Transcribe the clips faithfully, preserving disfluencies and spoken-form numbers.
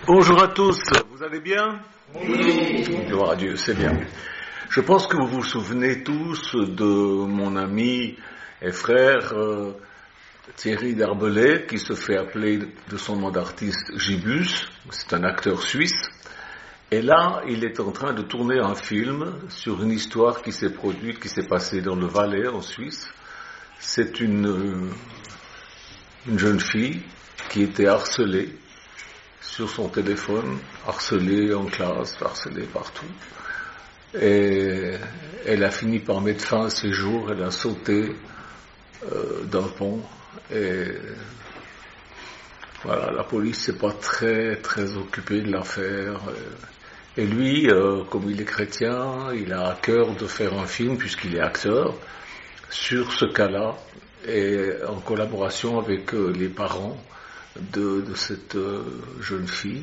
Bonjour à tous, vous allez bien? Oui. Gloire à Dieu, c'est bien. Je pense que vous vous souvenez tous de mon ami et frère euh, Thierry Darbelay, qui se fait appeler de son nom d'artiste Gibus. C'est un acteur suisse. Et là, il est en train de tourner un film sur une histoire qui s'est produite, qui s'est passée dans le Valais, en Suisse. C'est une, une jeune fille qui était harcelée sur son téléphone, harcelée en classe, harcelée partout. Et elle a fini par mettre fin à ses jours, elle a sauté euh, d'un pont. Et voilà, la police s'est pas très très occupée de l'affaire. Et lui, euh, comme il est chrétien, il a à cœur de faire un film, puisqu'il est acteur, sur ce cas-là, et en collaboration avec euh, les parents de, de cette euh, jeune fille.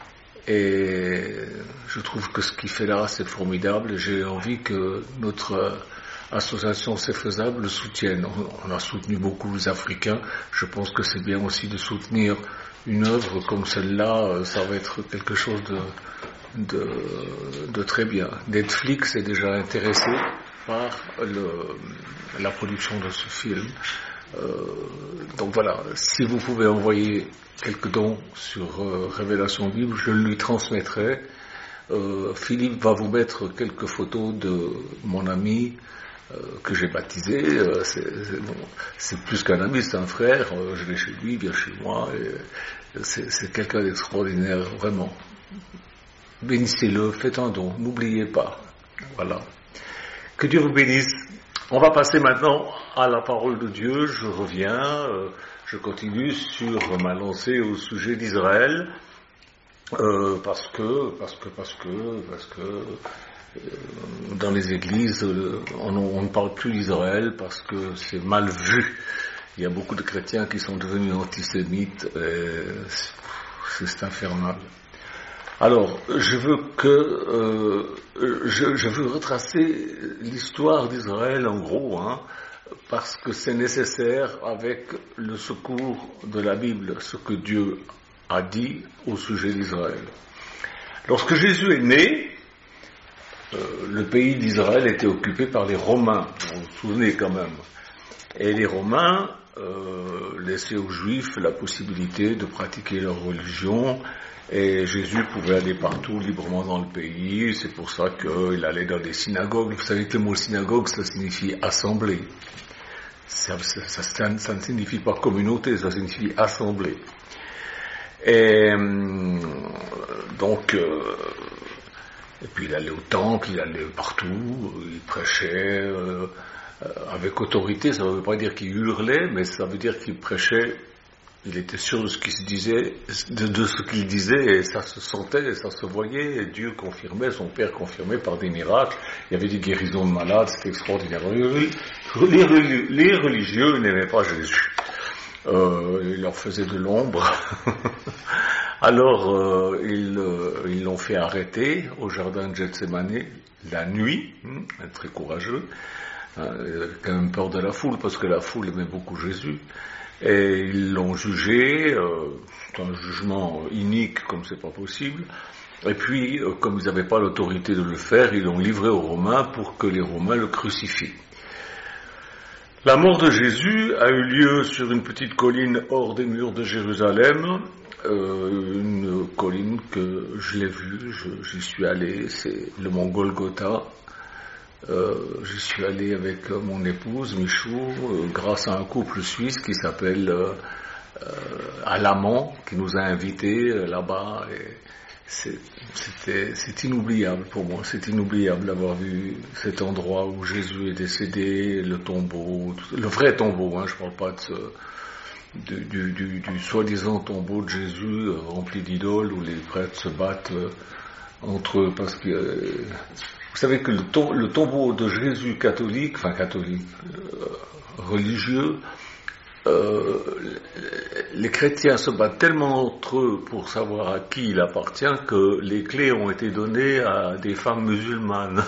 Et je trouve que ce qu'il fait là, c'est formidable. J'ai envie que notre euh, association C'est Faisable le soutienne. On, on a soutenu beaucoup les Africains. Je pense que c'est bien aussi de soutenir une œuvre comme celle-là. Ça va être quelque chose de, de, de très bien. Netflix est déjà intéressé par le, la production de ce film. Euh, donc voilà, si vous pouvez envoyer quelques dons sur euh, Révélation Bible, je lui transmettrai. Euh, Philippe va vous mettre quelques photos de mon ami euh, que j'ai baptisé. Euh, c'est, c'est, bon, c'est plus qu'un ami, c'est un frère. Euh, je vais chez lui, il vient chez moi. Et c'est, c'est quelqu'un d'extraordinaire, vraiment. Bénissez-le, faites un don, n'oubliez pas. Voilà. Que Dieu vous bénisse. On va passer maintenant à la parole de Dieu. Je reviens, euh, je continue sur ma lancée au sujet d'Israël, euh, parce que, parce que, parce que, parce que euh, dans les églises, euh, on, on ne parle plus d'Israël parce que c'est mal vu. Il y a beaucoup de chrétiens qui sont devenus antisémites. Et c'est, c'est infernal. Alors, je veux que euh, je, je veux retracer l'histoire d'Israël en gros, hein, parce que c'est nécessaire avec le secours de la Bible, ce que Dieu a dit au sujet d'Israël. Lorsque Jésus est né, euh, le pays d'Israël était occupé par les Romains, vous vous souvenez quand même. Et les Romains euh, laissaient aux Juifs la possibilité de pratiquer leur religion. Et Jésus pouvait aller partout librement dans le pays, c'est pour ça qu'il allait dans des synagogues. Vous savez que le mot synagogue, ça signifie assemblée. Ça, ça, ça, ça ne signifie pas communauté, ça signifie assemblée. Et donc, euh, et puis il allait au temple, il allait partout, il prêchait euh, avec autorité. Ça ne veut pas dire qu'il hurlait, mais ça veut dire qu'il prêchait. Il était sûr de ce qu'il se disait, de, de ce qu'il disait, et ça se sentait, et ça se voyait, et Dieu confirmait, son Père confirmait par des miracles. Il y avait des guérisons de malades, c'était extraordinaire. Les, les religieux n'aimaient pas Jésus. Euh, il leur faisait de l'ombre. Alors, euh, ils, euh, ils l'ont fait arrêter au jardin de Gethsémani, la nuit, hein, très courageux. Hein, il avait quand même peur de la foule, parce que la foule aimait beaucoup Jésus. Et ils l'ont jugé, euh, c'est un jugement inique comme c'est pas possible. Et puis, euh, comme ils n'avaient pas l'autorité de le faire, ils l'ont livré aux Romains pour que les Romains le crucifient. La mort de Jésus a eu lieu sur une petite colline hors des murs de Jérusalem, euh, une colline que je l'ai vue, je, j'y suis allé, c'est le mont Golgotha. Euh, je suis allé avec euh, mon épouse Michou euh, grâce à un couple suisse qui s'appelle euh, euh, Alamand, qui nous a invités euh, là-bas. Et c'est, c'était, c'est inoubliable pour moi, c'est inoubliable d'avoir vu cet endroit où Jésus est décédé, le tombeau, le vrai tombeau, hein, je parle pas de ce, du, du, du, du soi-disant tombeau de Jésus euh, rempli d'idoles où les prêtres se battent euh, entre eux parce que euh, vous savez que le, tom- le tombeau de Jésus catholique, enfin catholique, euh, religieux, euh, les chrétiens se battent tellement entre eux pour savoir à qui il appartient que les clés ont été données à des femmes musulmanes.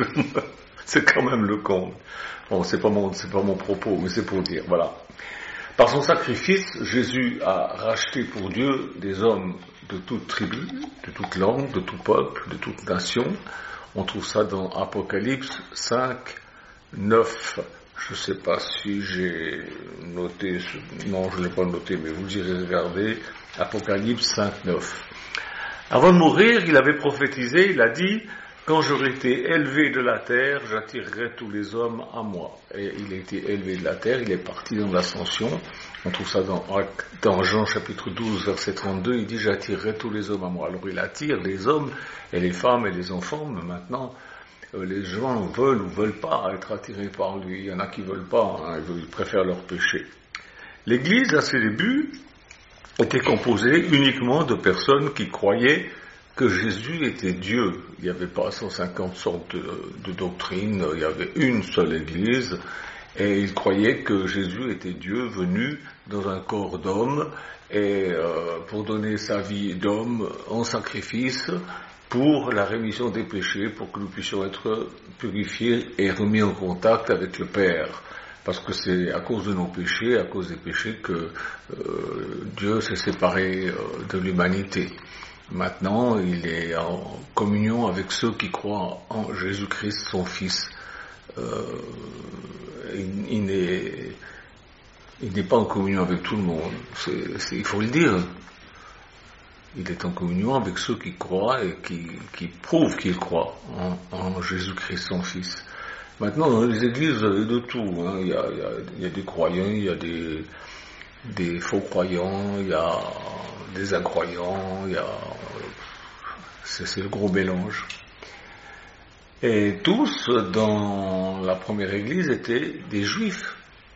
C'est quand même le comble. Bon, c'est pas mon, c'est pas mon propos, mais c'est pour dire, voilà. Par son sacrifice, Jésus a racheté pour Dieu des hommes de toute tribu, de toute langue, de tout peuple, de toute nation. On trouve ça dans Apocalypse cinq, neuf. Je ne sais pas si j'ai noté, ce... non je ne l'ai pas noté, mais vous irez regarder, Apocalypse cinq, neuf. Avant de mourir, il avait prophétisé, il a dit, quand j'aurai été élevé de la terre, j'attirerai tous les hommes à moi. Et il a été élevé de la terre, il est parti dans l'ascension. On trouve ça dans, dans Jean chapitre douze, verset trente-deux, il dit, j'attirerai tous les hommes à moi. Alors il attire les hommes et les femmes et les enfants, mais maintenant, euh, les gens veulent ou veulent pas être attirés par lui. Il y en a qui veulent pas, hein, ils préfèrent leur péché. L'Église, à ses débuts, était composée uniquement de personnes qui croyaient que Jésus était Dieu. Il n'y avait pas cent cinquante sortes de, de doctrines, il y avait une seule Église, et ils croyaient que Jésus était Dieu venu dans un corps d'homme, et euh, pour donner sa vie d'homme en sacrifice pour la rémission des péchés, pour que nous puissions être purifiés et remis en contact avec le Père. Parce que c'est à cause de nos péchés, à cause des péchés que euh, Dieu s'est séparé euh, de l'humanité. Maintenant, il est en communion avec ceux qui croient en Jésus-Christ, son Fils. Euh, il, il, n'est, il n'est pas en communion avec tout le monde, c'est, c'est, il faut le dire. Il est en communion avec ceux qui croient et qui, qui prouvent qu'ils croient en, en Jésus-Christ, son Fils. Maintenant, dans les églises, il y a de tout. Hein. Il, y a, il, y a, il y a des croyants, il y a des, des faux croyants, il y a des incroyants, il y a... C'est, c'est le gros mélange. Et tous, dans la première église, étaient des juifs.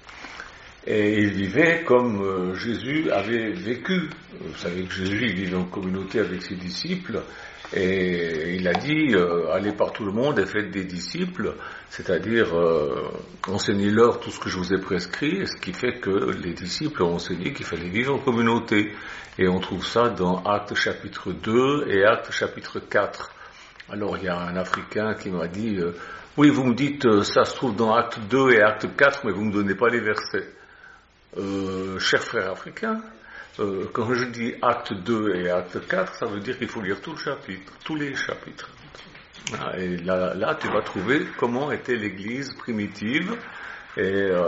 Et ils vivaient comme Jésus avait vécu. Vous savez que Jésus, il vivait en communauté avec ses disciples. Et il a dit, euh, allez par tout le monde et faites des disciples, c'est-à-dire euh, enseignez-leur tout ce que je vous ai prescrit, et ce qui fait que les disciples ont enseigné qu'il fallait vivre en communauté. Et on trouve ça dans Actes chapitre deux et Actes chapitre quatre. Alors il y a un Africain qui m'a dit, euh, oui vous me dites euh, ça se trouve dans Actes deux et Actes quatre, mais vous ne me donnez pas les versets. Euh, cher frère africain, Euh, quand je dis acte deux et acte quatre, ça veut dire qu'il faut lire tout le chapitre, tous les chapitres. Et là, là tu vas trouver comment était l'Église primitive et euh,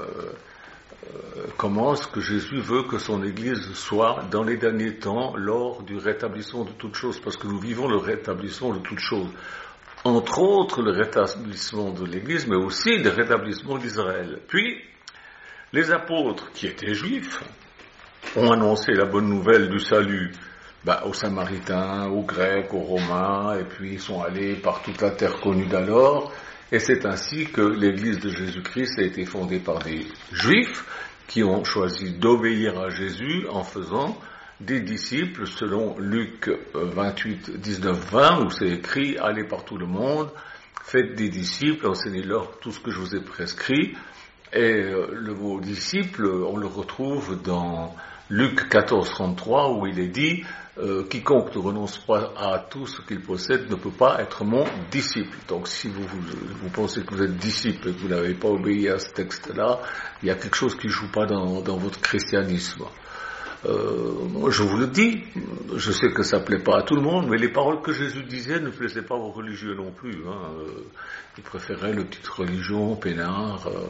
euh, comment est-ce que Jésus veut que son Église soit dans les derniers temps lors du rétablissement de toutes choses, parce que nous vivons le rétablissement de toutes choses. Entre autres, le rétablissement de l'Église, mais aussi le rétablissement d'Israël. Puis, les apôtres qui étaient juifs ont annoncé la bonne nouvelle du salut bah, aux Samaritains, aux Grecs, aux Romains, et puis ils sont allés par toute la terre connue d'alors, et c'est ainsi que l'Église de Jésus-Christ a été fondée par des Juifs qui ont choisi d'obéir à Jésus en faisant des disciples, selon Luc vingt-huit, dix-neuf, vingt, où c'est écrit « Allez par tout le monde, faites des disciples, enseignez-leur tout ce que je vous ai prescrit ». Et le mot disciple, on le retrouve dans Luc quatorze, trente-trois, où il est dit euh, « Quiconque ne renonce pas à tout ce qu'il possède ne peut pas être mon disciple ». Donc si vous, vous, vous pensez que vous êtes disciple et que vous n'avez pas obéi à ce texte-là, il y a quelque chose qui ne joue pas dans, dans votre christianisme. Euh, je vous le dis, je sais que ça ne plaît pas à tout le monde, mais les paroles que Jésus disait ne plaisaient pas aux religieux non plus. Hein. Euh, ils préféraient le titre religion, peinard. Euh.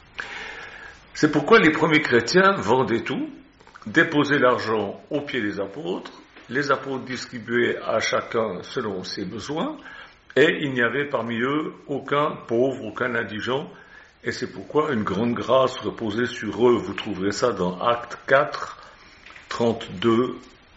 C'est pourquoi les premiers chrétiens vendaient tout, déposaient l'argent aux pieds des apôtres, les apôtres distribuaient à chacun selon ses besoins, et il n'y avait parmi eux aucun pauvre, aucun indigent, et c'est pourquoi une grande grâce reposait sur eux. Vous trouverez ça dans Actes quatre, trente-deux,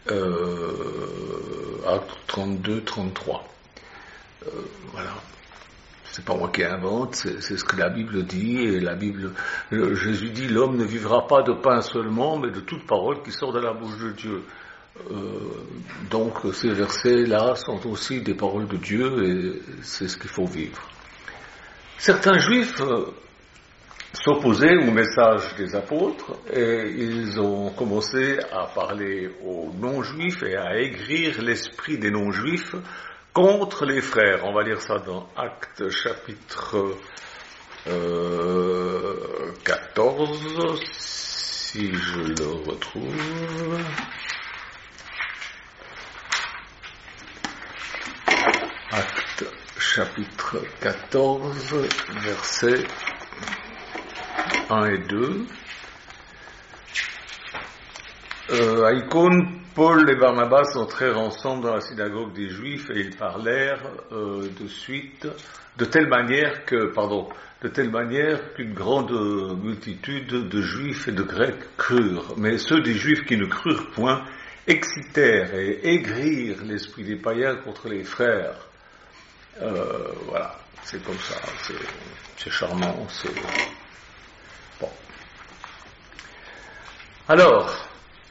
euh, Actes trente-deux, trente-trois. Euh, voilà. C'est pas moi qui invente, c'est, c'est ce que la Bible dit, et la Bible, le, Jésus dit, l'homme ne vivra pas de pain seulement, mais de toute parole qui sort de la bouche de Dieu. Euh, donc ces versets-là sont aussi des paroles de Dieu, et c'est ce qu'il faut vivre. Certains juifs euh, s'opposaient au message des apôtres, et ils ont commencé à parler aux non-juifs et à aigrir l'esprit des non-juifs contre les frères. On va lire ça dans Actes chapitre euh, quatorze, si je le retrouve. Acte chapitre quatorze, versets un et deux. Euh, à Icône, Paul et Barnabas entrèrent ensemble dans la synagogue des Juifs et ils parlèrent euh, de suite de telle manière que, pardon, de telle manière qu'une grande multitude de Juifs et de Grecs crurent. Mais ceux des Juifs qui ne crurent point excitèrent et aigrirent l'esprit des païens contre les frères. Euh, voilà, c'est comme ça, c'est, c'est charmant, c'est bon. Alors,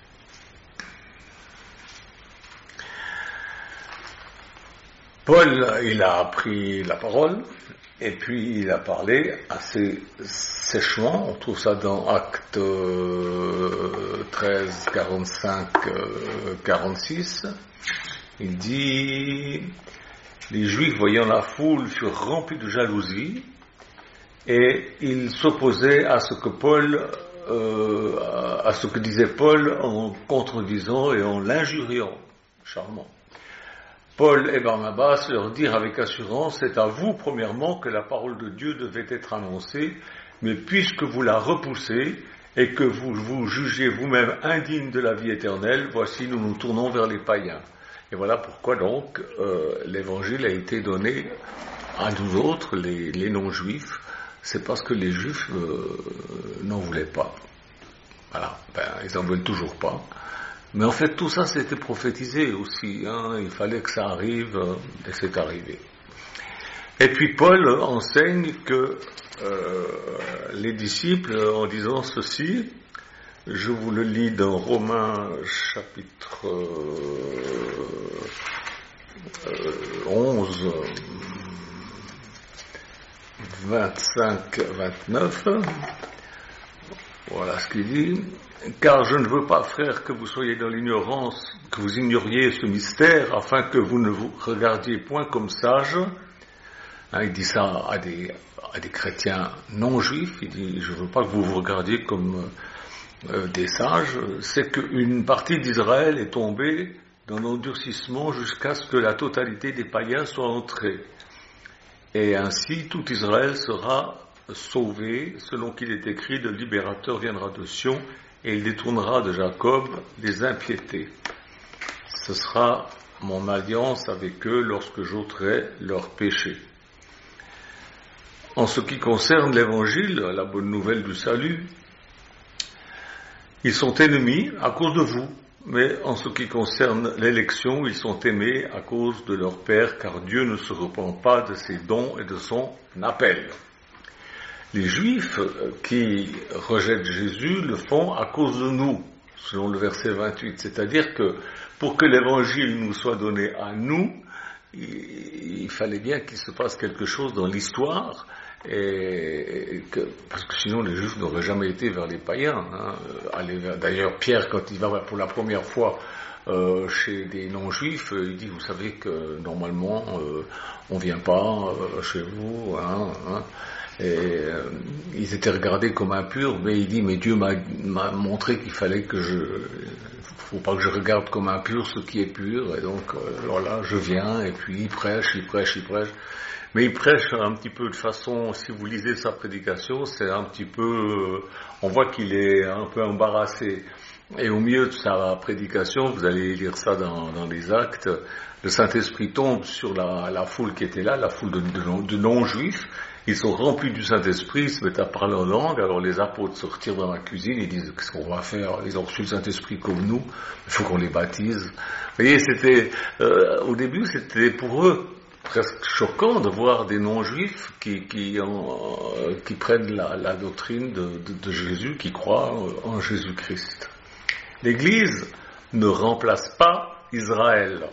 Paul, il a pris la parole et puis il a parlé assez sèchement. On trouve ça dans Acte treize, quarante-cinq, quarante-six. Il dit: les Juifs, voyant la foule, furent remplis de jalousie et ils s'opposaient à ce que Paul, euh, à ce que disait Paul en contredisant et en l'injuriant. Charmant. Paul et Barnabas leur dirent avec assurance: c'est à vous premièrement que la parole de Dieu devait être annoncée, mais puisque vous la repoussez et que vous vous jugez vous-même indigne de la vie éternelle, voici nous nous tournons vers les païens. Et voilà pourquoi donc euh, l'évangile a été donné à nous autres, les, les non-juifs. C'est parce que les juifs euh, n'en voulaient pas. Voilà, ben, ils n'en veulent toujours pas. Mais en fait, tout ça, c'était prophétisé aussi. Hein. Il fallait que ça arrive, et c'est arrivé. Et puis Paul enseigne que euh, les disciples, en disant ceci, je vous le lis dans Romains chapitre euh, euh, onze, vingt-cinq, vingt-neuf, voilà ce qu'il dit. Car je ne veux pas, frères, que vous soyez dans l'ignorance, que vous ignoriez ce mystère, afin que vous ne vous regardiez point comme sages. Hein, il dit ça à des, à des chrétiens non juifs. Il dit, je ne veux pas que vous vous regardiez comme euh, des sages. C'est qu'une partie d'Israël est tombée dans l'endurcissement jusqu'à ce que la totalité des païens soit entrée. Et ainsi, tout Israël sera sauvé, selon qu'il est écrit, le libérateur viendra de Sion, et il détournera de Jacob les impiétés. Ce sera mon alliance avec eux lorsque j'ôterai leurs péchés. En ce qui concerne l'évangile, la bonne nouvelle du salut, ils sont ennemis à cause de vous, mais en ce qui concerne l'élection, ils sont aimés à cause de leur Père, car Dieu ne se repent pas de ses dons et de son appel. Les Juifs qui rejettent Jésus le font à cause de nous, selon le verset vingt-huit. C'est-à-dire que pour que l'évangile nous soit donné à nous, il, il fallait bien qu'il se passe quelque chose dans l'histoire, et, et que, parce que sinon les Juifs n'auraient jamais été vers les païens. Hein. Aller vers, d'ailleurs, Pierre, quand il va pour la première fois euh, chez des non-juifs, il dit, vous savez que normalement, euh, on ne vient pas euh, chez vous, hein, hein. Et euh, ils étaient regardés comme impurs, mais il dit, mais Dieu m'a, m'a montré qu'il fallait que je, faut pas que je regarde comme impur ce qui est pur, et donc, euh, voilà, je viens, et puis il prêche, il prêche, il prêche, mais il prêche un petit peu de façon, si vous lisez sa prédication, c'est un petit peu, euh, on voit qu'il est un peu embarrassé, et au milieu de sa prédication, vous allez lire ça dans, dans les actes, le Saint-Esprit tombe sur la, la foule qui était là, la foule de, de, de non-juifs. Ils sont remplis du Saint-Esprit, ils se mettent à parler en langue, alors les apôtres se retirent dans la cuisine, ils disent, qu'est-ce qu'on va faire? Ils ont reçu le Saint-Esprit comme nous, il faut qu'on les baptise. Vous voyez, c'était, euh, au début, c'était pour eux presque choquant de voir des non-juifs qui, qui, en, euh, qui prennent la, la doctrine de, de, de Jésus, qui croient en Jésus-Christ. L'Église ne remplace pas Israël.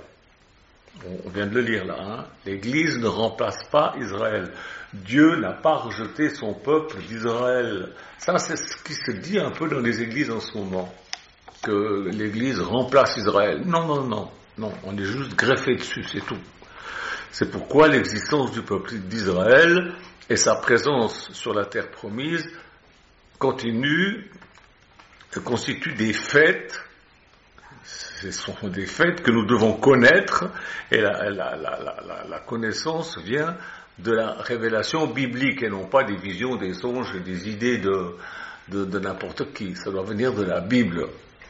On vient de le lire là, hein. L'Église ne remplace pas Israël. Dieu n'a pas rejeté son peuple d'Israël. Ça, c'est ce qui se dit un peu dans les églises en ce moment, que l'Église remplace Israël. Non, non, non, non, on est juste greffé dessus, c'est tout. C'est pourquoi l'existence du peuple d'Israël et sa présence sur la terre promise continue constituent des faits. Ce sont des faits que nous devons connaître, et la, la, la, la, la connaissance vient de la révélation biblique, et non pas des visions, des songes, des idées de, de, de n'importe qui. Ça doit venir de la Bible.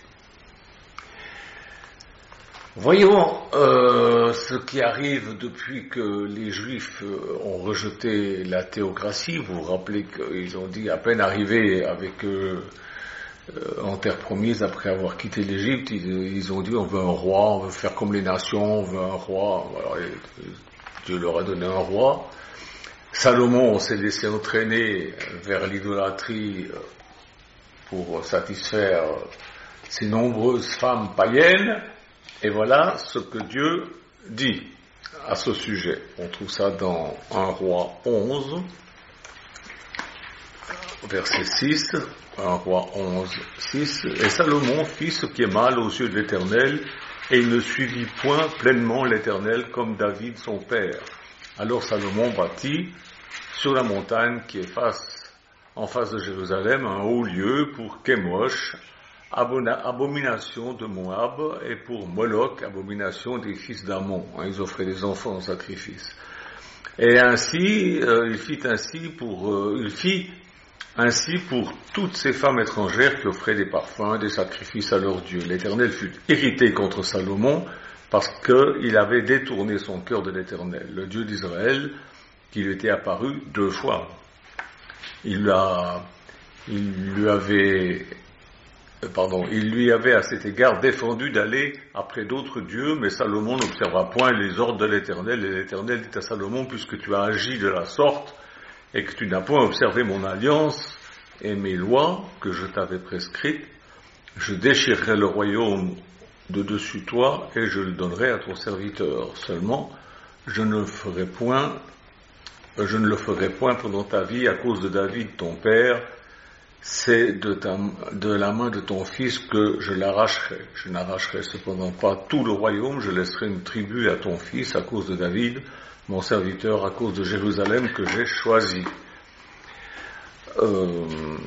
Voyons euh, ce qui arrive depuis que les Juifs ont rejeté la théocratie. Vous vous rappelez qu'ils ont dit, à peine arrivés avec eux euh, en terre promise, après avoir quitté l'Égypte, ils, ils ont dit, on veut un roi, on veut faire comme les nations, on veut un roi. Alors, Dieu leur a donné un roi. Salomon s'est laissé entraîner vers l'idolâtrie pour satisfaire ses nombreuses femmes païennes. Et voilà ce que Dieu dit à ce sujet. On trouve ça dans un roi onze, verset six, un roi onze, six. Et Salomon fit ce qui est mal aux yeux de l'Éternel, et il ne suivit point pleinement l'Éternel comme David son père. Alors Salomon bâtit sur la montagne qui est face, en face de Jérusalem un haut lieu pour Kémosh, abomination de Moab, et pour Moloch, abomination des fils d'Ammon. Ils offraient des enfants en sacrifice. Et ainsi, euh, il fit ainsi pour, euh, il fit ainsi pour toutes ces femmes étrangères qui offraient des parfums, des sacrifices à leur Dieu. L'Éternel fut irrité contre Salomon parce qu'il avait détourné son cœur de l'Éternel, le Dieu d'Israël, qui lui était apparu deux fois. Il, a, il lui avait Pardon, il lui avait à cet égard défendu d'aller après d'autres dieux, mais Salomon n'observa point les ordres de l'Éternel, et l'Éternel dit à Salomon, puisque tu as agi de la sorte, et que tu n'as point observé mon alliance et mes lois que je t'avais prescrites, je déchirerai le royaume de dessus toi, et je le donnerai à ton serviteur. Seulement, je ne le ferai point, je ne le ferai point pendant ta vie à cause de David ton père. C'est de, ta, de la main de ton fils que je l'arracherai. Je n'arracherai cependant pas tout le royaume, je laisserai une tribu à ton fils à cause de David, mon serviteur, à cause de Jérusalem que j'ai choisi. Euh,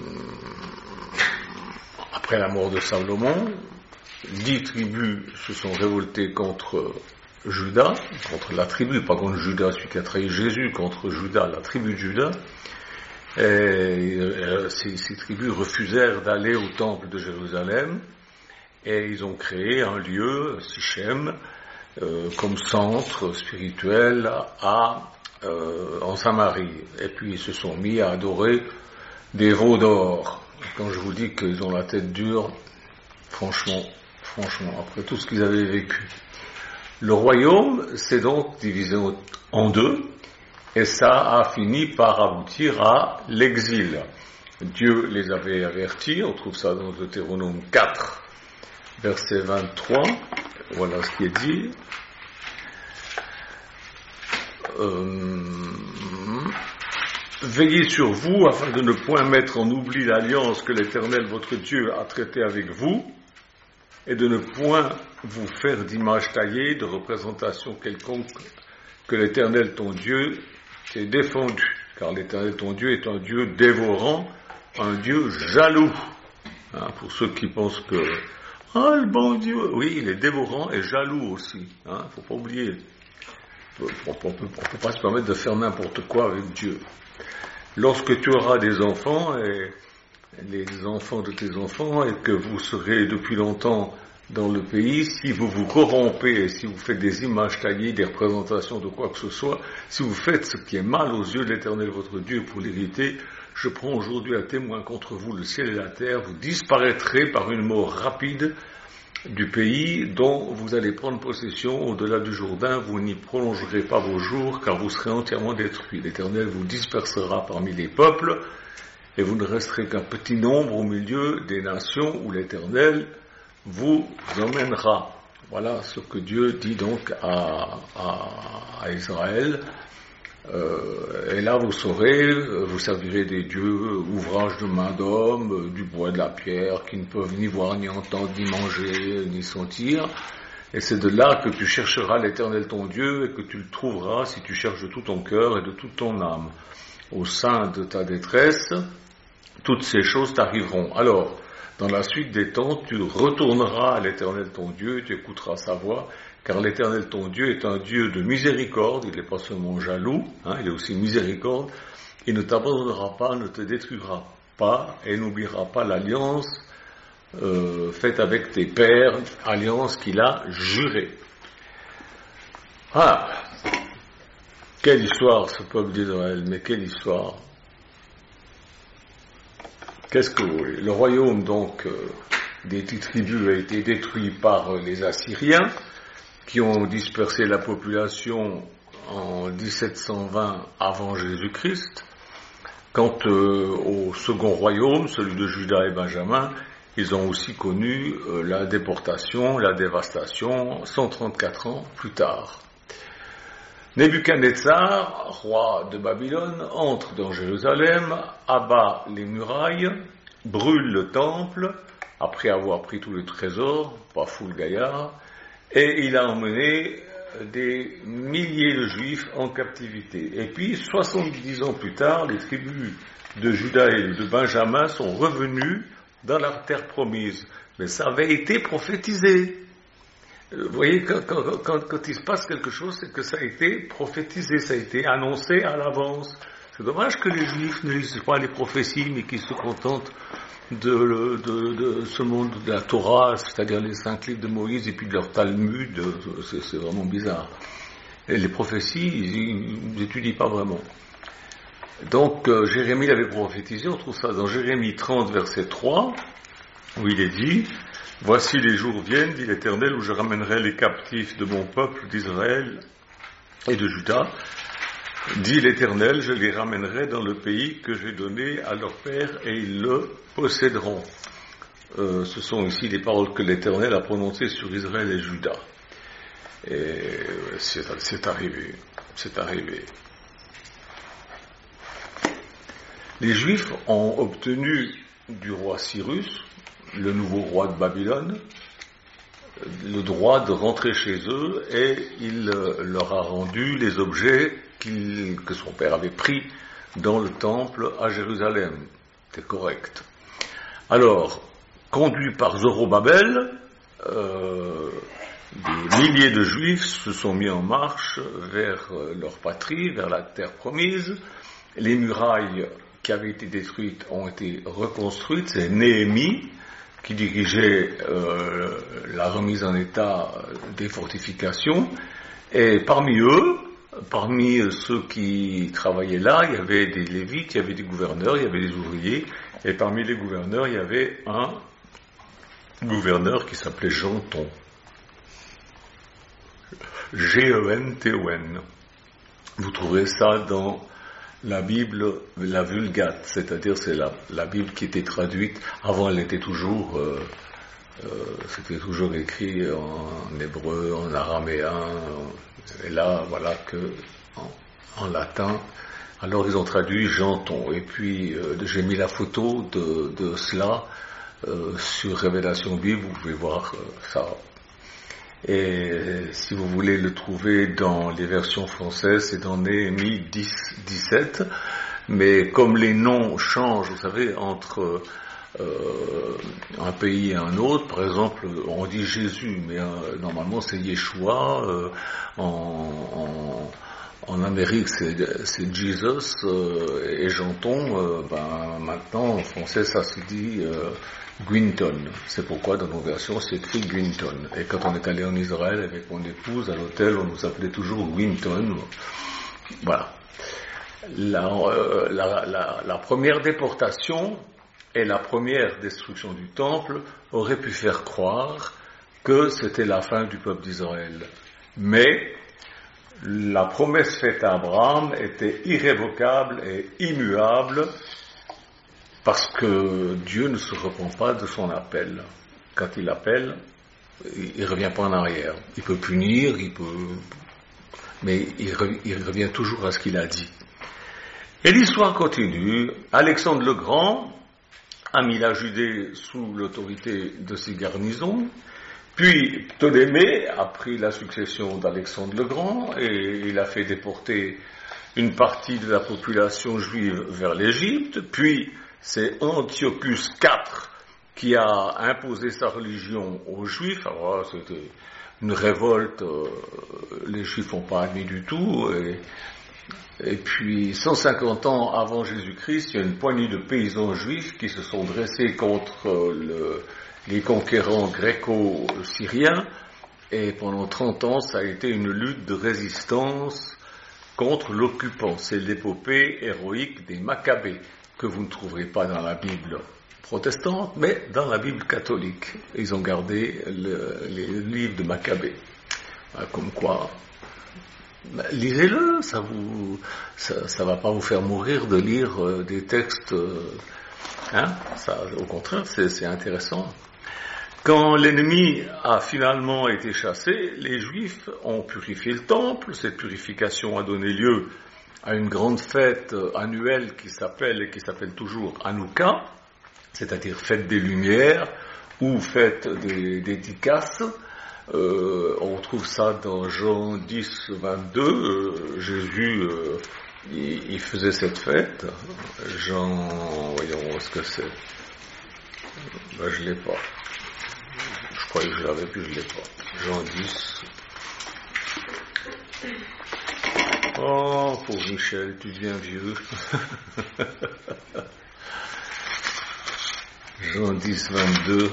après la mort de Salomon, dix tribus se sont révoltées contre Juda, contre la tribu, pas contre Juda, celui qui a trahi Jésus, contre Juda, la tribu de Juda. Et euh, ces, ces tribus refusèrent d'aller au temple de Jérusalem, et ils ont créé un lieu, Sichem, euh, comme centre spirituel à, euh, en Samarie. Et puis ils se sont mis à adorer des veaux d'or. Quand je vous dis qu'ils ont la tête dure, franchement, franchement, après tout ce qu'ils avaient vécu. Le royaume s'est donc divisé en deux, et ça a fini par aboutir à l'exil. Dieu les avait avertis, on trouve ça dans Deutéronome quatre, verset vingt-trois, voilà ce qui est dit. Euh, Veillez sur vous afin de ne point mettre en oubli l'alliance que l'Éternel votre Dieu a traitée avec vous, et de ne point vous faire d'image taillée, de représentation quelconque que l'Éternel ton Dieu t'ait défendu, car l'Éternel ton Dieu est un Dieu dévorant, un Dieu jaloux. Hein, pour ceux qui pensent que ah le bon Dieu, oui, il est dévorant et jaloux aussi. Hein, faut pas oublier. On ne peut pas se permettre de faire n'importe quoi avec Dieu. Lorsque tu auras des enfants et les enfants de tes enfants et que vous serez depuis longtemps dans le pays, si vous vous corrompez et si vous faites des images taillées, des représentations de quoi que ce soit, si vous faites ce qui est mal aux yeux de l'Éternel votre Dieu pour l'hériter, je prends aujourd'hui à témoin contre vous le ciel et la terre, vous disparaîtrez par une mort rapide du pays dont vous allez prendre possession au-delà du Jourdain, vous n'y prolongerez pas vos jours car vous serez entièrement détruits. L'Éternel vous dispersera parmi les peuples et vous ne resterez qu'un petit nombre au milieu des nations où l'Éternel vous emmènera. Voilà ce que Dieu dit donc à, à, à Israël. Euh, et là vous saurez, vous servirez des dieux, ouvrages de main d'homme, du bois, de la pierre, qui ne peuvent ni voir, ni entendre, ni manger, ni sentir. Et c'est de là que tu chercheras l'Éternel ton Dieu et que tu le trouveras si tu cherches de tout ton cœur et de toute ton âme. Au sein de ta détresse, toutes ces choses t'arriveront. Alors, Dans la suite des temps, tu retourneras à l'Éternel ton Dieu, tu écouteras sa voix, car l'Éternel ton Dieu est un Dieu de miséricorde, il n'est pas seulement jaloux, hein, il est aussi miséricorde, il ne t'abandonnera pas, ne te détruira pas, et n'oubliera pas l'alliance euh, faite avec tes pères, alliance qu'il a jurée. Ah, quelle histoire ce peuple d'Israël, mais quelle histoire. Qu'est-ce que vous voulez ? Le royaume donc euh, des dix tribus a été détruit par euh, les Assyriens, qui ont dispersé la population en dix-sept cent vingt avant Jésus-Christ. Quant euh, au second royaume, celui de Juda et Benjamin, ils ont aussi connu euh, la déportation, la dévastation, cent trente-quatre ans plus tard. Nebuchadnezzar, roi de Babylone, entre dans Jérusalem, abat les murailles, brûle le temple, après avoir pris tout le trésor, pas fou le gaillard, et il a emmené des milliers de juifs en captivité. Et puis, soixante-dix ans plus tard, les tribus de Juda et de Benjamin sont revenus dans la terre promise. Mais ça avait été prophétisé. Vous voyez, quand, quand, quand, quand il se passe quelque chose, c'est que ça a été prophétisé, ça a été annoncé à l'avance. C'est dommage que les Juifs ne lisent pas les prophéties, mais qu'ils se contentent de, de, de ce monde de la Torah, c'est-à-dire les cinq livres de Moïse et puis de leur Talmud. C'est, c'est vraiment bizarre. Et les prophéties, ils n'étudient pas vraiment. Donc, euh, Jérémie l'avait prophétisé, on trouve ça dans Jérémie trente, verset trois, où il est dit... Voici les jours viennent, dit l'Éternel, où je ramènerai les captifs de mon peuple d'Israël et de Juda. Dit l'Éternel, je les ramènerai dans le pays que j'ai donné à leur père et ils le posséderont. Euh, ce sont ici les paroles que l'Éternel a prononcées sur Israël et Juda. Et c'est, c'est arrivé, c'est arrivé. Les Juifs ont obtenu du roi Cyrus, le nouveau roi de Babylone, le droit de rentrer chez eux et il leur a rendu les objets qu'il, que son père avait pris dans le temple à Jérusalem. C'est correct. Alors, conduits par Zorobabel, euh, des milliers de Juifs se sont mis en marche vers leur patrie, vers la terre promise. Les murailles qui avaient été détruites ont été reconstruites. C'est Néhémie qui dirigeait euh, la remise en état des fortifications, et parmi eux, parmi ceux qui travaillaient là, il y avait des lévites, il y avait des gouverneurs, il y avait des ouvriers, et parmi les gouverneurs, il y avait un gouverneur qui s'appelait Genton. G E N T O N. Vous trouverez ça dans la Bible, la Vulgate, c'est-à-dire c'est la, la Bible qui était traduite, avant elle était toujours, euh, euh, c'était toujours écrit en hébreu, en araméen, et là, voilà que en, en latin, alors ils ont traduit Genton, et puis euh, j'ai mis la photo de, de cela euh, sur Révélation Bible, vous pouvez voir euh, ça. Et si vous voulez le trouver dans les versions françaises, c'est dans Néhémie dix, dix-sept. Mais comme les noms changent, vous savez, entre euh, un pays et un autre, par exemple, on dit Jésus, mais euh, normalement c'est Yeshua. Euh, en, en, en Amérique, c'est, c'est Jesus. Euh, et Genton, euh, ben, maintenant, en français, ça se dit... Euh, Gwinton, c'est pourquoi dans nos versions c'est écrit Gwinton. Et quand on est allé en Israël avec mon épouse à l'hôtel, on nous appelait toujours Gwinton. Voilà. La, euh, la, la, la première déportation et la première destruction du temple auraient pu faire croire que c'était la fin du peuple d'Israël. Mais la promesse faite à Abraham était irrévocable et immuable, parce que Dieu ne se repent pas de son appel. Quand il appelle, il ne revient pas en arrière. Il peut punir, il peut... mais il revient, il revient toujours à ce qu'il a dit. Et l'histoire continue. Alexandre le Grand a mis la Judée sous l'autorité de ses garnisons. Puis Ptolémée a pris la succession d'Alexandre le Grand et il a fait déporter une partie de la population juive vers l'Égypte. Puis c'est Antiochus quatre qui a imposé sa religion aux Juifs. Alors là, c'était une révolte, euh, les Juifs n'ont pas admis du tout. Et, et puis, cent cinquante ans avant Jésus-Christ, il y a une poignée de paysans juifs qui se sont dressés contre le, les conquérants gréco-syriens. Et pendant trente ans, ça a été une lutte de résistance contre l'occupant. C'est l'épopée héroïque des Maccabées, que vous ne trouverez pas dans la Bible protestante, mais dans la Bible catholique. Ils ont gardé le, les livres de Maccabée. Comme quoi, ben, lisez-le, ça vous, ça, ça va pas vous faire mourir de lire euh, des textes, euh, hein, ça, au contraire, c'est, c'est intéressant. Quand l'ennemi a finalement été chassé, les Juifs ont purifié le temple. Cette purification a donné lieu à une grande fête annuelle qui s'appelle, et qui s'appelle toujours Hanouka, c'est-à-dire fête des Lumières, ou fête des dédicaces. Euh, on trouve ça dans Jean dix, vingt-deux. Euh, Jésus, euh, il, il faisait cette fête. Jean, voyons ce que c'est. Ben, je l'ai pas. Je croyais que je l'avais plus, je l'ai pas. Jean dix. Oh, pauvre Michel, tu deviens vieux. Jean dix, vingt-deux.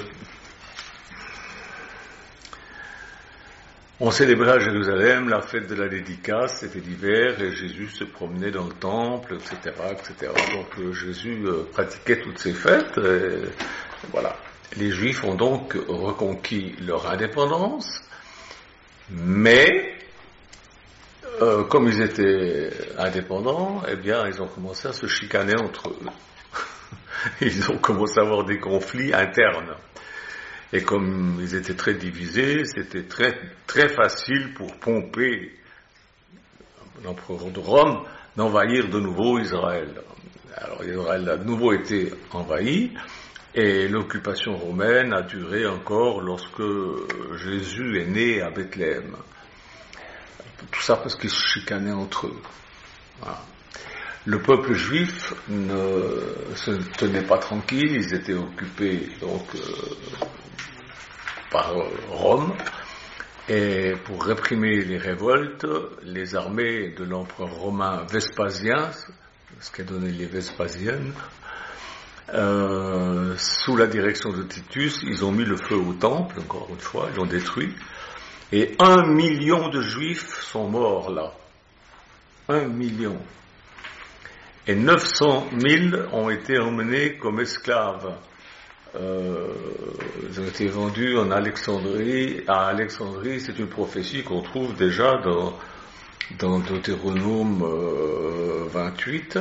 On célébrait à Jérusalem la fête de la dédicace, c'était l'hiver, et Jésus se promenait dans le temple, et cetera, et cetera. Donc euh, Jésus euh, pratiquait toutes ces fêtes, et voilà. Les Juifs ont donc reconquis leur indépendance, mais euh, comme ils étaient indépendants, eh bien, ils ont commencé à se chicaner entre eux. Ils ont commencé à avoir des conflits internes. Et comme ils étaient très divisés, c'était très, très facile pour Pompée, l'empereur de Rome, d'envahir de nouveau Israël. Alors Israël a de nouveau été envahi, et l'occupation romaine a duré encore lorsque Jésus est né à Bethléem. Tout ça parce qu'ils se chicanaient entre eux. Voilà. Le peuple juif ne se tenait pas tranquille, ils étaient occupés donc euh, par Rome, et pour réprimer les révoltes, les armées de l'empereur romain Vespasien, ce qui a donné les Vespasiennes, euh, sous la direction de Titus, ils ont mis le feu au temple, encore une fois, ils l'ont détruit, et un million de juifs sont morts là. Un million. Et neuf cent mille ont été emmenés comme esclaves. Euh, ils ont été vendus en Alexandrie. À Alexandrie, c'est une prophétie qu'on trouve déjà dans, dans Deutéronome euh, vingt-huit,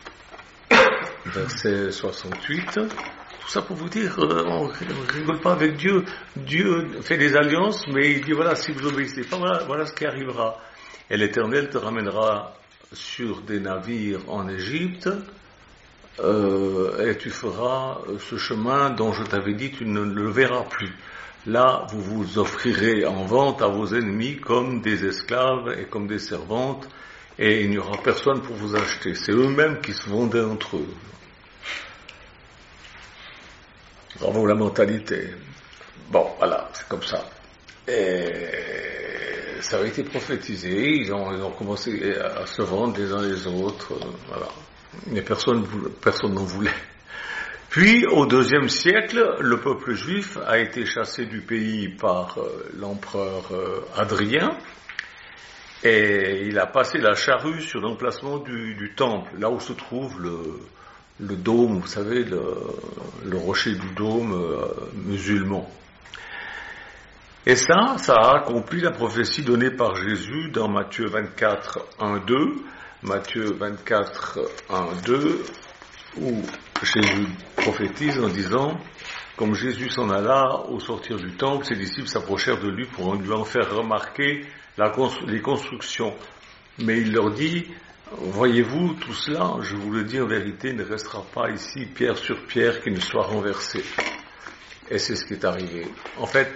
verset soixante-huit. Tout ça pour vous dire, euh, on ne rigole pas avec Dieu. Dieu fait des alliances, mais il dit, voilà, si vous obéissez pas, voilà, voilà ce qui arrivera. Et l'Éternel te ramènera sur des navires en Égypte, euh, et tu feras ce chemin dont je t'avais dit, tu ne le verras plus. Là, vous vous offrirez en vente à vos ennemis comme des esclaves et comme des servantes, et il n'y aura personne pour vous acheter. C'est eux-mêmes qui se vendaient entre eux. Bravo la mentalité. Bon, voilà, c'est comme ça. Et ça a été prophétisé, ils ont, ils ont commencé à se vendre les uns les autres, euh, voilà. Mais personne personne n'en voulait. Puis, au deuxième siècle, le peuple juif a été chassé du pays par euh, l'empereur euh, Adrien, et il a passé la charrue sur l'emplacement du, du temple, là où se trouve le, le dôme, vous savez, le, le rocher du dôme euh, musulman. Et ça, ça a accompli la prophétie donnée par Jésus dans Matthieu vingt-quatre, un, deux, Matthieu vingt-quatre, un, deux, où Jésus prophétise en disant, comme Jésus s'en alla au sortir du temple, ses disciples s'approchèrent de lui pour lui en faire remarquer la, les constructions. Mais il leur dit, voyez-vous tout cela, je vous le dis en vérité, il ne restera pas ici pierre sur pierre qui ne soit renversée. Et c'est ce qui est arrivé. En fait,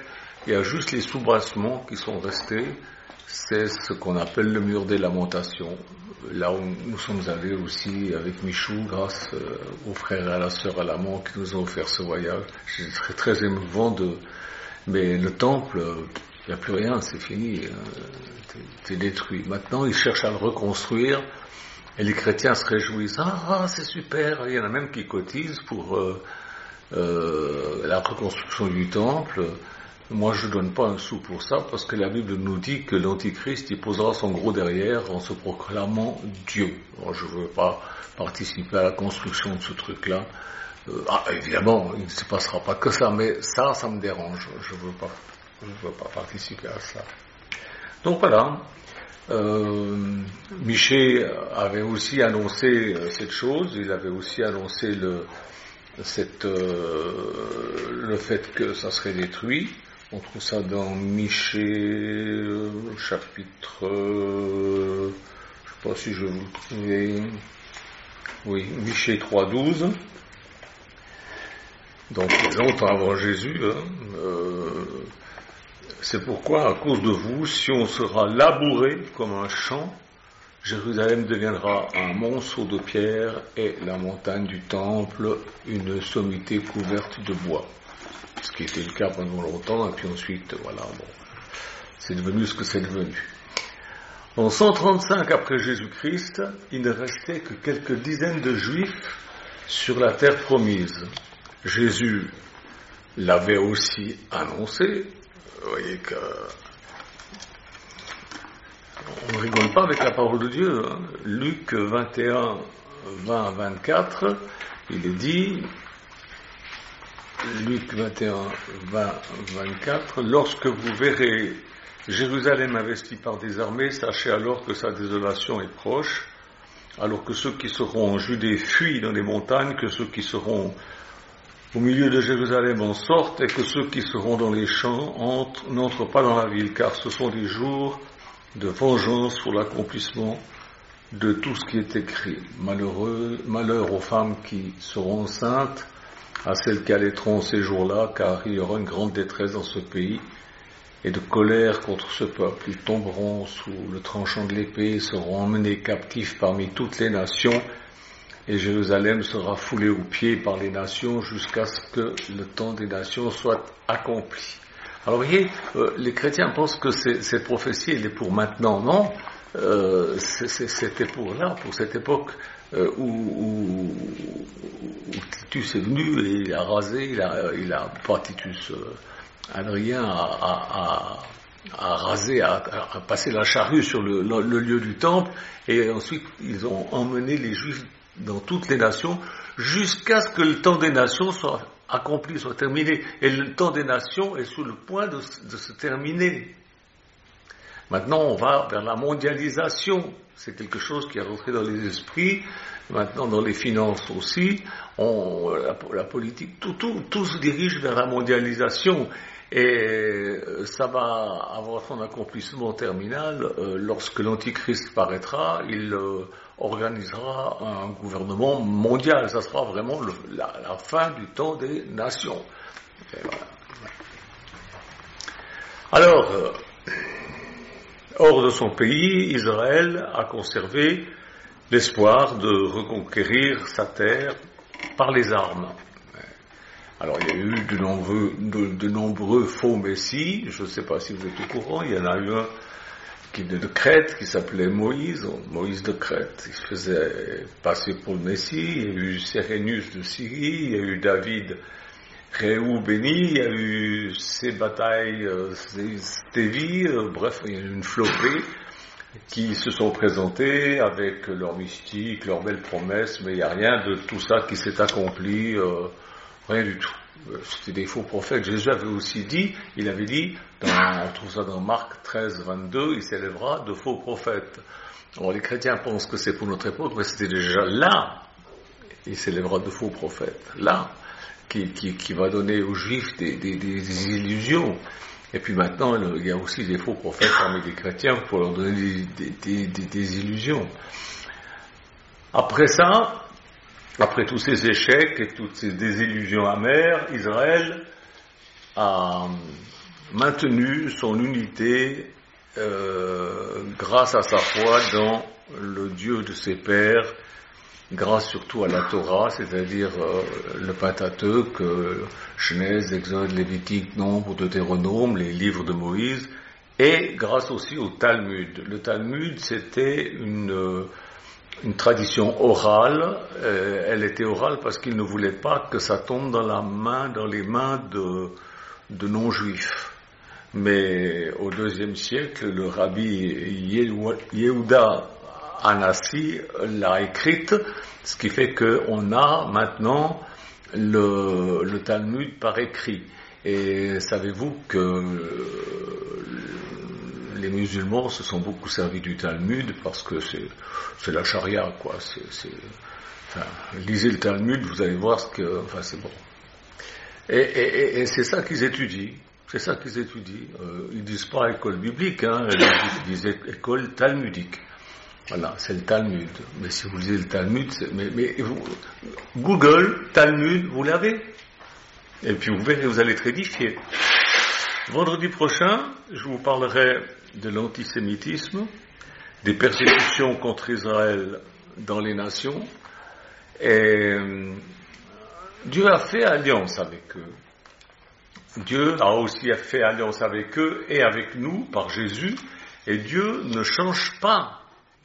il y a juste les soubrassements qui sont restés. C'est ce qu'on appelle le mur des lamentations. Là où nous sommes allés aussi avec Michou, grâce euh, aux frères et à la sœur Alamand qui nous ont offert ce voyage. C'est très, très émouvant de... Mais le temple, il n'y a plus rien, c'est fini, euh, c'est détruit. Maintenant, ils cherchent à le reconstruire et les chrétiens se réjouissent. Ah, ah c'est super, il y en a même qui cotisent pour euh, euh, la reconstruction du temple. Moi, je ne donne pas un sou pour ça, parce que la Bible nous dit que l'Antichrist, il posera son gros derrière en se proclamant Dieu. Alors, je ne veux pas participer à la construction de ce truc-là. Euh, ah, évidemment, il ne se passera pas que ça, mais ça, ça me dérange. Je ne veux pas, je veux pas participer à ça. Donc voilà. Euh, Miché avait aussi annoncé cette chose. Il avait aussi annoncé le, cette, euh, le fait que ça serait détruit. On trouve ça dans Michée, euh, chapitre, euh, je ne sais pas si je vais vous le trouver, oui, Michée trois douze, donc longtemps avant Jésus, hein, euh, c'est pourquoi, à cause de vous, si on sera labouré comme un champ, Jérusalem deviendra un monceau de pierre et la montagne du temple une sommité couverte de bois. Ce qui était le cas pendant longtemps, et puis ensuite, voilà, bon, c'est devenu ce que c'est devenu. En cent trente-cinq après Jésus-Christ, il ne restait que quelques dizaines de Juifs sur la terre promise. Jésus l'avait aussi annoncé. Vous voyez que on ne rigole pas avec la parole de Dieu. Hein. Luc vingt et un, vingt à vingt-quatre, il est dit... Luc vingt et un, vingt, vingt-quatre, lorsque vous verrez Jérusalem investie par des armées, sachez alors que sa désolation est proche, alors que ceux qui seront en Judée fuient dans les montagnes, que ceux qui seront au milieu de Jérusalem en sortent, et que ceux qui seront dans les champs entrent, n'entrent pas dans la ville, car ce sont des jours de vengeance pour l'accomplissement de tout ce qui est écrit. Malheureux, malheur aux femmes qui seront enceintes, à celles qui allaiteront ces jours-là, car il y aura une grande détresse dans ce pays, et de colère contre ce peuple. Ils tomberont sous le tranchant de l'épée, seront emmenés captifs parmi toutes les nations, et Jérusalem sera foulée aux pieds par les nations jusqu'à ce que le temps des nations soit accompli. Alors vous voyez, euh, les chrétiens pensent que c'est, cette prophétie, elle est pour maintenant. Non, euh, c'est, c'est, c'était pour là, pour cette époque, Euh, où, où, où Titus est venu et il a rasé, il a, il a pas Titus, euh, Adrien a, a, a, a rasé, a, a passé la charrue sur le, le, le lieu du temple, et ensuite ils ont emmené les Juifs dans toutes les nations jusqu'à ce que le temps des nations soit accompli, soit terminé. Et le temps des nations est sur le point de, de se terminer. Maintenant, on va vers la mondialisation. C'est quelque chose qui est rentré dans les esprits, maintenant dans les finances aussi. On, la, la politique, tout, tout, tout se dirige vers la mondialisation. Et ça va avoir son accomplissement terminal euh, lorsque l'Antichrist paraîtra. Il euh, organisera un gouvernement mondial. Ça sera vraiment le, la, la fin du temps des nations. Et voilà. Alors... Euh, Hors de son pays, Israël a conservé l'espoir de reconquérir sa terre par les armes. Alors il y a eu de nombreux, de, de nombreux faux messies, je ne sais pas si vous êtes au courant, il y en a eu un qui de, de Crète qui s'appelait Moïse, Moïse de Crète, il se faisait passer pour le Messie. Il y a eu Sérénus de Syrie, il y a eu David Réhou béni, il y a eu ces batailles, euh, ces Stévi, euh, bref, il y a eu une flopée qui se sont présentés avec leurs mystiques, leurs belles promesses, mais il n'y a rien de tout ça qui s'est accompli, euh, rien du tout. C'était des faux prophètes. Jésus avait aussi dit, il avait dit, dans, on trouve ça dans Marc treize, vingt-deux, il s'élèvera de faux prophètes. Alors les chrétiens pensent que c'est pour notre époque, mais c'était déjà là, il s'élèvera de faux prophètes, là. Qui, qui, qui va donner aux Juifs des, des, des illusions. Et puis maintenant, le, il y a aussi des faux prophètes parmi les chrétiens pour leur donner des, des, des, des illusions. Après ça, après tous ces échecs et toutes ces désillusions amères, Israël a maintenu son unité euh, grâce à sa foi dans le Dieu de ses pères, grâce surtout à la Torah, c'est-à-dire euh, le Pentateuque, euh, Genèse, Exode, Lévitique, Nombre, Deutéronome, les livres de Moïse, et grâce aussi au Talmud. Le Talmud, c'était une, euh, une tradition orale, euh, elle était orale parce qu'il ne voulait pas que ça tombe dans la main, dans les mains de, de non-juifs. Mais au deuxième siècle, le rabbi Yehuda Hanassi l'a écrite, ce qui fait qu'on a maintenant le, le Talmud par écrit. Et savez-vous que les musulmans se sont beaucoup servis du Talmud parce que c'est, c'est la charia, quoi. C'est, c'est, enfin, lisez le Talmud, vous allez voir ce que, enfin, c'est bon. Et, et, et c'est ça qu'ils étudient. C'est ça qu'ils étudient. Euh, ils disent pas école biblique, hein, ils disent école talmudique. Voilà, c'est le Talmud. Mais si vous lisez le Talmud, c'est, mais, mais vous, Google, Talmud, vous l'avez. Et puis vous verrez, vous allez être édifié. Vendredi prochain, je vous parlerai de l'antisémitisme, des persécutions contre Israël dans les nations. Et Dieu a fait alliance avec eux. Dieu a aussi fait alliance avec eux et avec nous par Jésus. Et Dieu ne change pas.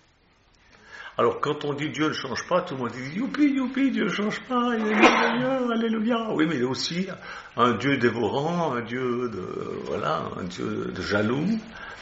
Alors quand on dit Dieu ne change pas, tout le monde dit youpi, youpi, Dieu ne change pas, alléluia, alléluia. Oui, mais il est aussi un Dieu dévorant, un Dieu de, voilà, un Dieu de jaloux.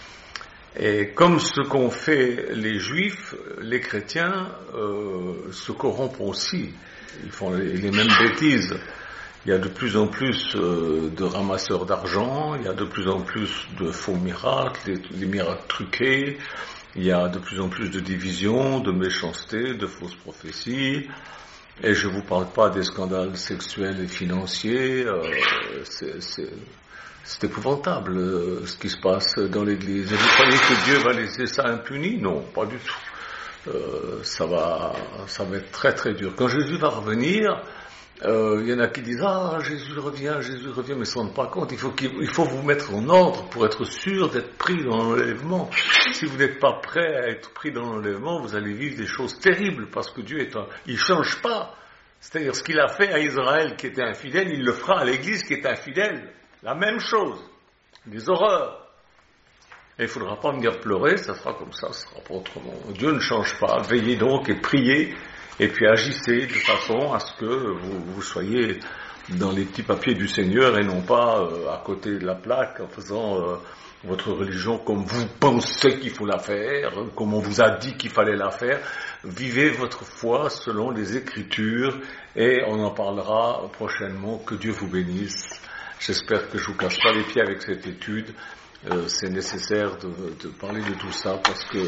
Et comme ce qu'ont fait les Juifs, les chrétiens euh, se corrompent aussi. Ils font les, les mêmes bêtises. Il y a de plus en plus euh, de ramasseurs d'argent, il y a de plus en plus de faux miracles, des, des miracles truqués. Il y a de plus en plus de divisions, de méchanceté, de fausses prophéties. Et je ne vous parle pas des scandales sexuels et financiers. Euh, c'est, c'est, c'est épouvantable euh, ce qui se passe dans l'Église. Et vous croyez que Dieu va laisser ça impuni? Non, pas du tout. Euh, ça va, ça va être très très dur. Quand Jésus va revenir, Euh, il y en a qui disent ah Jésus revient, Jésus revient, mais ils ne se rendent pas compte. Il faut qu'il, il faut vous mettre en ordre pour être sûr d'être pris dans l'enlèvement. Si vous n'êtes pas prêt à être pris dans l'enlèvement, vous allez vivre des choses terribles parce que Dieu est un, il change pas. C'est-à-dire ce qu'il a fait à Israël qui était infidèle, il le fera à l'Église qui est infidèle. La même chose, des horreurs. Et il ne faudra pas venir pleurer, ça sera comme ça, ça sera pas autrement. Dieu ne change pas. Veillez donc et priez. Et puis agissez de façon à ce que vous, vous soyez dans les petits papiers du Seigneur et non pas euh, à côté de la plaque en faisant euh, votre religion comme vous pensez qu'il faut la faire, comme on vous a dit qu'il fallait la faire. Vivez votre foi selon les Écritures et on en parlera prochainement. Que Dieu vous bénisse. J'espère que je vous casse pas les pieds avec cette étude. Euh, c'est nécessaire de, de parler de tout ça parce que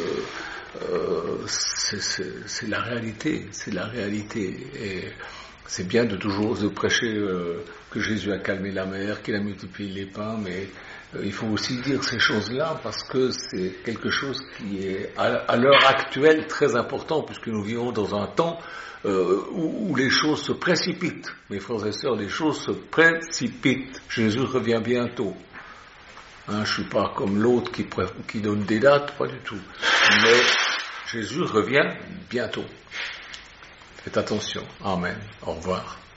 euh, c'est, c'est, c'est la réalité, c'est la réalité. Et c'est bien de toujours de prêcher euh, que Jésus a calmé la mer, qu'il a multiplié les pains, mais euh, il faut aussi dire ces choses-là parce que c'est quelque chose qui est à, à l'heure actuelle très important puisque nous vivons dans un temps euh, où, où les choses se précipitent. Mes frères et sœurs, les choses se précipitent. Jésus revient bientôt. Hein, je ne suis pas comme l'autre qui, pré- qui donne des dates, pas du tout. Mais Jésus revient bientôt. Faites attention. Amen. Au revoir.